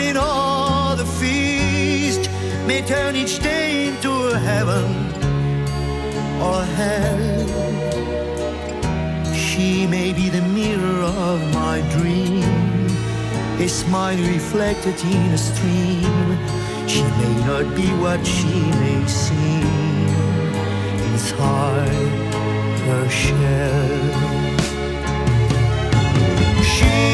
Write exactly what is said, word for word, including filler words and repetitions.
in all the feast may turn each day into a heaven or hell. She may be the mirror of my dream, a smile reflected in a stream. She may not be what she may seem inside her shell. She